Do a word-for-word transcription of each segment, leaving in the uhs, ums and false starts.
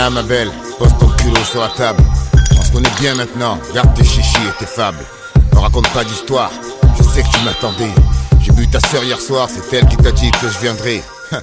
Voilà ma belle, pose ton culot sur la table. On se connaît bien maintenant, garde tes chichis et tes fables. Me raconte pas d'histoire, je sais que tu m'attendais. J'ai bu ta sœur hier soir, c'est elle qui t'a dit que je viendrai.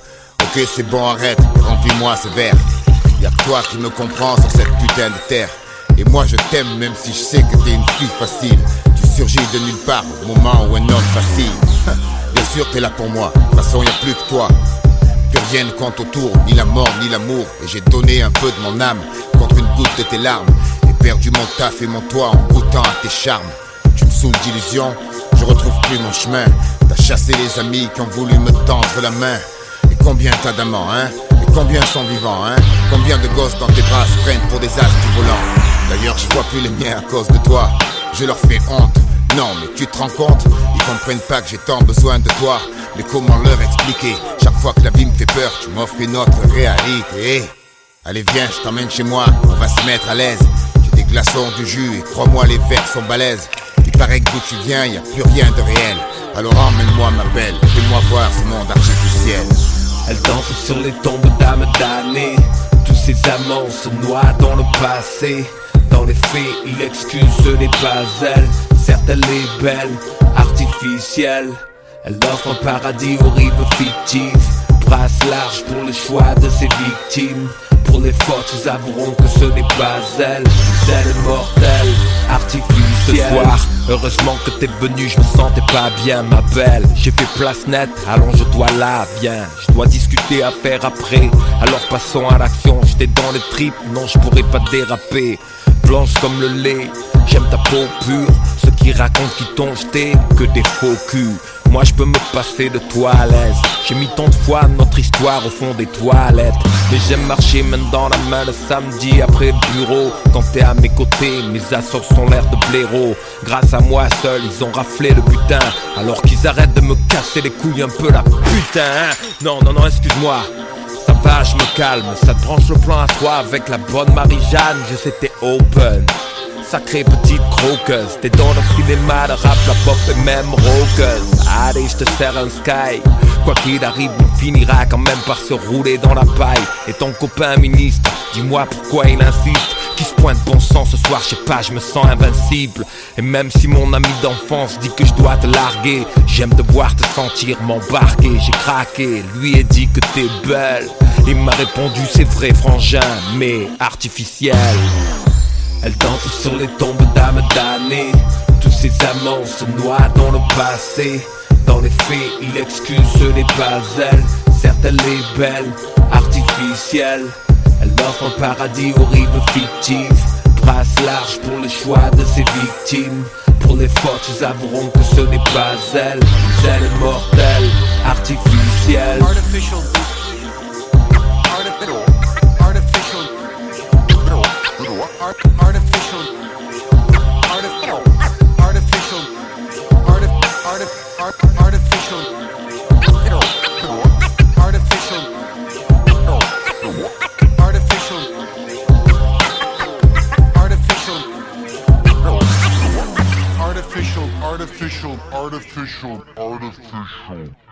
Ok, c'est bon, arrête, remplis-moi ce verre. Y'a que toi qui me comprends sur cette putain de terre. Et moi je t'aime même si je sais que t'es une fille facile. Tu surgis de nulle part au moment où un homme vacille. Bien sûr t'es là pour moi, de toute façon y'a plus que toi. Plus rien ne compte autour, ni la mort ni l'amour. Et j'ai donné un peu de mon âme contre une goutte de tes larmes. J'ai perdu mon taf et mon toit en goûtant à tes charmes. Tu me saoules d'illusions, je retrouve plus mon chemin. T'as chassé les amis qui ont voulu me tendre la main. Et combien t'as d'amants, hein? Et combien sont vivants, hein? Combien de gosses dans tes bras se prennent pour des as du volant? D'ailleurs je vois plus les miens à cause de toi. Je leur fais honte. Non mais tu te rends compte? Ils comprennent pas que j'ai tant besoin de toi. Mais comment leur expliquer? Chaque fois que la vie me fait peur, tu m'offres une autre réalité. Allez viens, je t'emmène chez moi, on va se mettre à l'aise. J'ai des glaçons, du jus et crois-moi les verres sont balèzes. Il paraît que d'où tu viens, y a plus rien de réel. Alors emmène-moi ma belle, fais-moi voir ce monde artificiel. Elle danse sur les tombes d'âmes damnées. Tous ces amants se noient dans le passé. Dans les faits, il excuse, ce n'est pas elle. Certes elle est belle, artificielle. Elle offre un paradis aux rives fictives. Brasse large pour le choix de ses victimes. Pour les fautes, ils avoueront que ce n'est pas elle. Elle est mortelle, artificielle. Ce soir, heureusement que t'es venu, je me sentais pas bien ma belle. J'ai fait place nette, allons je dois là, viens. Je dois discuter à faire après, alors passons à l'action. J'étais dans les tripes, non je pourrais pas déraper. Blanche comme le lait, j'aime ta peau pure. Ceux qui racontent qu'ils t'ont jeté, que des faux culs. Moi je peux me passer de toi à l'aise. J'ai mis tant de fois notre histoire au fond des toilettes. Mais j'aime marcher main dans la main le samedi après le bureau. Quand t'es à mes côtés, mes assos sont l'air de blaireau. Grâce à moi seul, ils ont raflé le butin. Alors qu'ils arrêtent de me casser les couilles un peu la putain hein. Non, non, non, excuse-moi. Ça va, je me calme. Ça te branche le plan à toi avec la bonne Marie-Jeanne. Je sais t'es open. Sacrée petite croqueuse, t'es dans le cinéma de rap, la pop et même rockeuse. Allez, je te sers un sky. Quoi qu'il arrive, on finira quand même par se rouler dans la paille. Et ton copain ministre, dis-moi pourquoi il insiste. Qui se pointe bon sang ce soir, je sais pas, je me sens invincible. Et même si mon ami d'enfance dit que je dois te larguer, j'aime te voir te sentir m'embarquer. J'ai craqué, lui a dit que t'es belle. Il m'a répondu c'est vrai frangin, mais artificiel. Elle danse sur les tombes d'âmes damnées. Tous ces amants se noient dans le passé. Dans les faits, il excuse, ce n'est pas elle. Certes elle est belle, artificielle. Elle offre un paradis aux rives fictives. Brasse large pour le choix de ses victimes. Pour les fautes, ils avoueront que ce n'est pas elle. Elle est mortelle, artificielle. Artificial. Artificial. Artificial. Artificial, artificial, artificial, artificial, artificial, artificial, artificial, artificial, artificial, artificial, artificial.